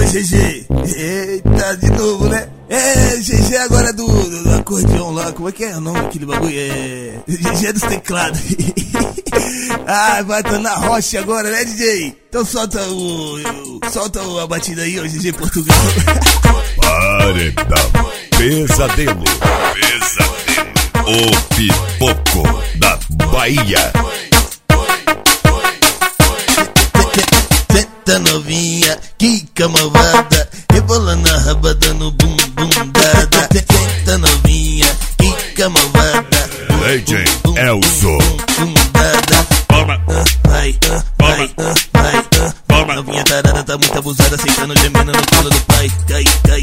GG. Eita, de novo, né? GG agora do acordeão lá. Como é que é o nome daquele bagulho? GG dos teclados. Vai estar na rocha agora, né, DJ? Então solta a batida aí, ó, GG Portugal. Paredão, pesadelo, o pipoco da Bahia. Senta novinha, que malvada, rebolando a raba dando bum dada. Senta novinha, que malvada, DJ Elzo. Toma, vai. Novinha tarada tá muito abusada, sentando gemendo no colo do pai. Cai.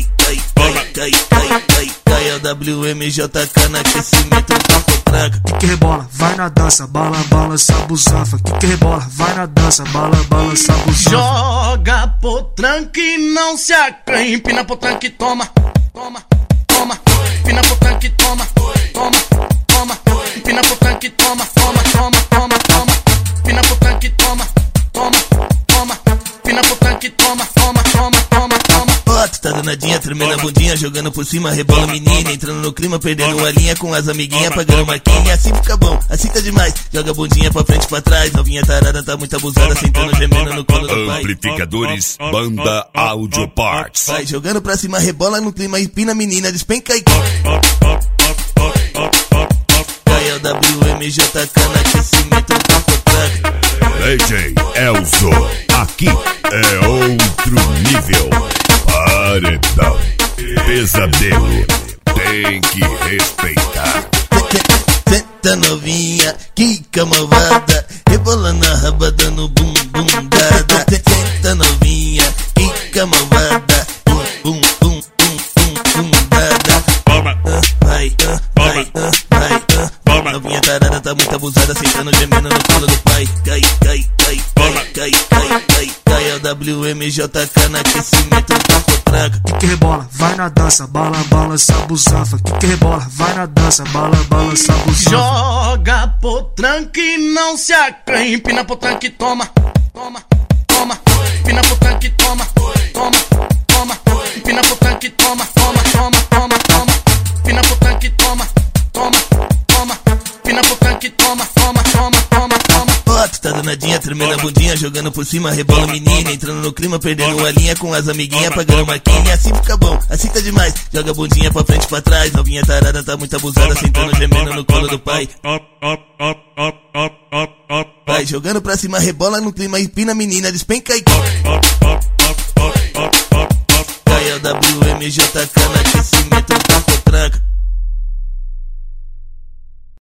É o WMJK no aquecimento, toca traga. Que rebola, vai na dança, balança a busanfa. Que rebola, vai na dança, balança a busanfa. Joga potranque e não se acanhe. Empina potranque, toma. Empina potranque, toma. Empina potranque, toma. Empina potranque, toma. Empina potranque, toma. Tu tá danadinha, tremendo a bundinha, jogando por cima, rebola menina, entrando no clima, perdendo a linha com as amiguinhas, pagando marquinha, assim fica bom, assim tá demais, joga a bundinha pra frente e pra trás, novinha tarada tá muito abusada, sentando gemendo no colo do pai. Amplificadores, banda Audio Parts. Vai jogando pra cima, rebola no clima, empina a menina, despenca e cai. É o WMJK no aquecimento, toca traga. DJ Elzo, aqui é outro nível. Paredão, pesadelo, tem que respeitar. Senta novinha, que malvada, rebolando a raba dando bum dada. Senta novinha, que malvada, bum dada. Vai. Novinha tarada tá muito abusada, sentando gemendo no colo do pai. Cai. É o WMJK no aquecimento, toca traga. Que rebola, vai na dança, balança a busanfa. Que rebola, vai na dança, balança a busanfa. Joga potranque e não se acanhe. Empina potranque, toma. Empina potranque, toma. Empina potranque, toma. Empina potranque, toma. Empina potranque, toma. Tu tá danadinha, tremendo a bundinha, jogando por cima, rebola menina, entrando no clima, perdendo a linha com as amiguinhas, pagando marquinha, assim fica bom, assim tá demais, joga a bundinha pra frente e pra trás, novinha tarada tá muito abusada, sentando gemendo no colo do pai. Vai jogando pra cima, rebola no clima, empina a menina, despenca e cai. É o WMJK no aquecimento, toca traga.